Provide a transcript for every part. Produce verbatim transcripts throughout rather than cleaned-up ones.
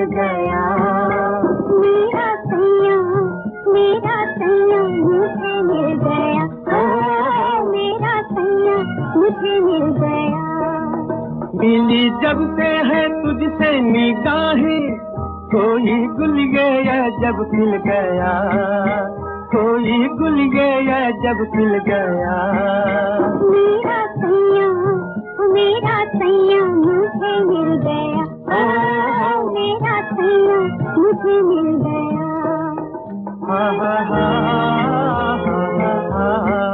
गया। मेरा सैया मेरा सैया मुझे मिल गया। ओ मेरा सैया मुझे मिल गया। मिली जब से है तुझसे निगाहें, कोई गुल गया जब खिल गया, कोई गुल गया जब खिल गया। मेरा सैया मेरा सैया मुझे मिल गया। ओ मेरा सैया मुझे मिल गया। हा हा हा हा हा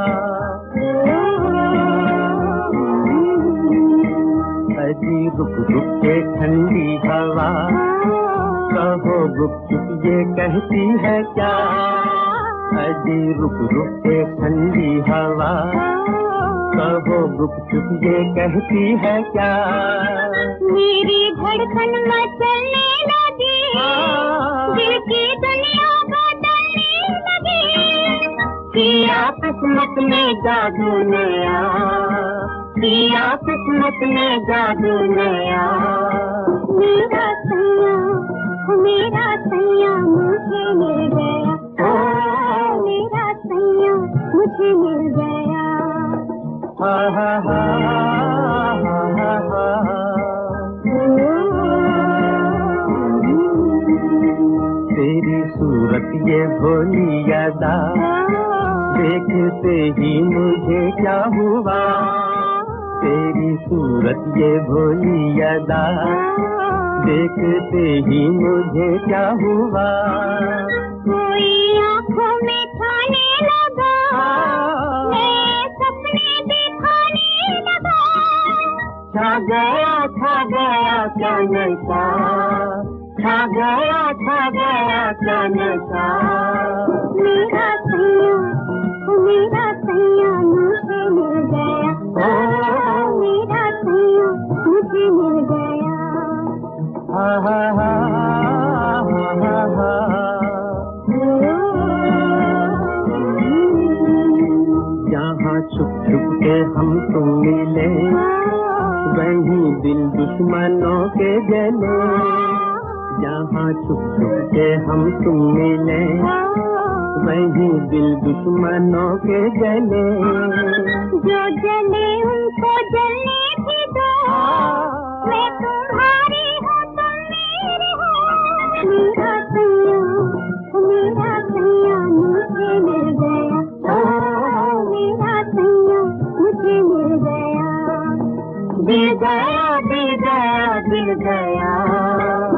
अजी रुक रुक के ठंडी हवा, कहो गुप चुप ये कहती है क्या। अजी रुक रुक के ठंडी हवा, कहो गुप चुप ये कहती है क्या। मेरी धड़कन मचलने लगी, दिल की दुनिया बदलने लगी। किया किस्मत ने जादू नया, किया किस्मत ने जादू नया। मेरा सैया मेरा सैया मुझे मिल गया। ओ मेरा सैया मुझे मिल गया। हा हा हा हा हा तेरी सूरत ये भोली अदा, देखते ही मुझे क्या हुआ। तेरी सूरत ये भोली अदा, देखते ही मुझे क्या हुआ। कोई आँखों में छाने लगा, मैं सपने दिखाने लगा। छा गया छा गया क्या नशा, छा गया छा गया क्या नशा। मेरा सैया मेरा सैया मुझे मिल गया। ओ मेरा सैया मुझे मिल गया। हा हा हा हा हा यहाँ छुप छुप के हम तुम मिले, वहीं दिल दुश्मनों के जले। यहाँ छुप छुप के हम तुम मिले, वहीं दिल दुश्मनों के जले। जो जले उनको जलने भी दो, मैं तुम्हारी हूँ तुम मेरे हो। मेरा सैया मेरा सैया मुझे मिल गया। ओ मेरा सैया मुझे मिल गया। दिल गया दिल गया दिल गया।